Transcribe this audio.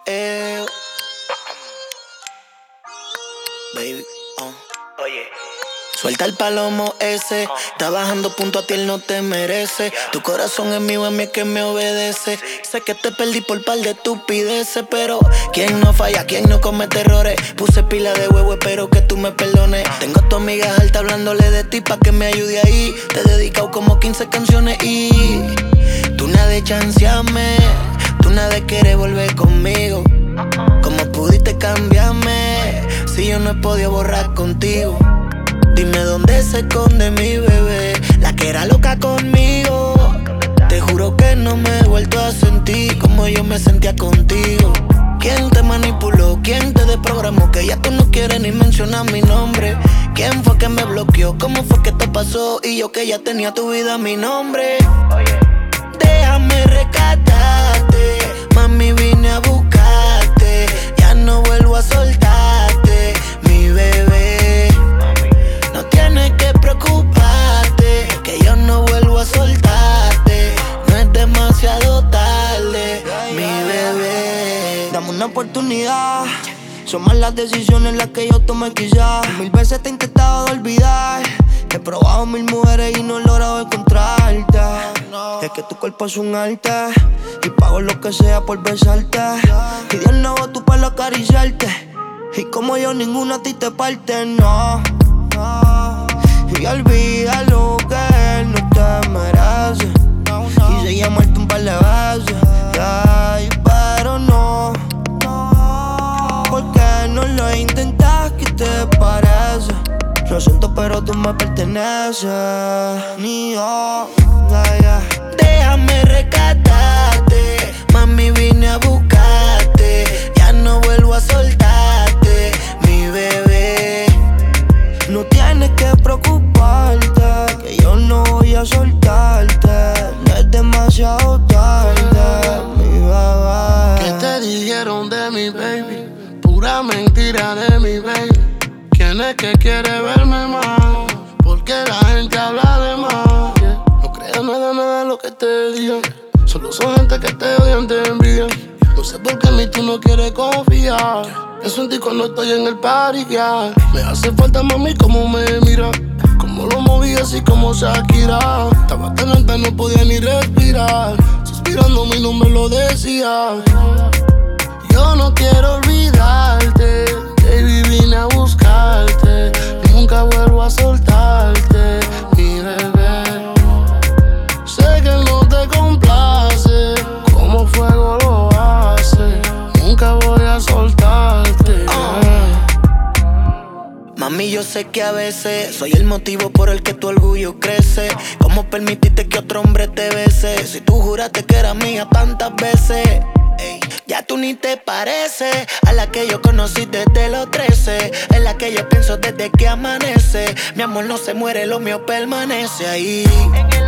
Mateo. Baby, Oye, suelta el palomo ese. Está bajando punto a ti, él no te merece. Tu corazón es mío, a mí es que me obedece. Sé que te perdí por par de estupideces, pero ¿quién no falla? ¿Quién no comete errores? Puse pila de huevo, espero que tú me perdones. Tengo a tu amiga alta hablándole de ti pa' que me ayude ahí. Te he dedicado como 15 canciones y tú nada de chancearme, tú nada de querer volver conmigo. ¿Cómo pudiste cambiarme si yo no he podido borrar contigo? Dime dónde se esconde mi bebé, la que era loca conmigo. Te juro que no me he vuelto a sentir como yo me sentía contigo. ¿Quién te manipuló? ¿Quién te desprogramó? Que ya tú no quieres ni mencionar mi nombre. ¿Quién fue que me bloqueó? ¿Cómo fue que te pasó? Y yo que ya tenía tu vida a mi nombre. oye, Déjame rescatarte, mami, vine a buscarte. Ya no vuelvo a soltarte, mi bebé. mami. No tienes que preocuparte, que yo no vuelvo a soltarte. No es demasiado tarde, mi bebé. Dame una oportunidad. Son más las decisiones las que yo tomé quizás. 1000 veces te he intentado de olvidar. He probado 1000 mujeres y no he logrado encontrarte. Es que tu cuerpo es un arte y pago lo que sea por besarte. Y Dios no va tu pelo a acariciarte. Y como yo ninguna a ti te parte, no. Y olvida lo que él no te merece. Y se muerto un par de veces, ay, pero no. Porque no lo intentas, ¿qué te parece? Lo siento, pero tú me perteneces. Ni yo, Déjame rescatarte, mami, vine a buscarte. Ya no vuelvo a soltarte, mi bebé. no tienes que preocuparte, que yo no voy a soltarte. No es demasiado tarde, mi bebé. ¿Qué te dijeron de mi baby? Pura mentira de mi baby. ¿Quién es que quiere verme más? Porque la gente habla de más. No creas nada de lo que te digan. Solo son gente que te odian, te envidian. No sé por qué en mí tú no quieres confiar. Pienso en ti cuando estoy en el party, yeah. Me hace falta, mami, cómo me mira. Cómo lo movías y como Shakira. Estaba tan alta, no podía ni respirar. Suspirando mi nombre lo decía. Yo no quiero olvidarte, baby, vine a buscarte. Nunca vuelvo a soltarte, mi bebé. Sé que no te complace, como fuego lo hace. Nunca voy a soltarte. Mami, yo sé que a veces soy el motivo por el que tu orgullo crece. ¿Cómo permitiste que otro hombre te bese? Si tú juraste que era mía tantas veces. Ey, ya tú ni te pareces a la que yo conocí desde los 13. Es la que yo pienso desde que amanece. Mi amor no se muere, lo mío permanece ahí. En el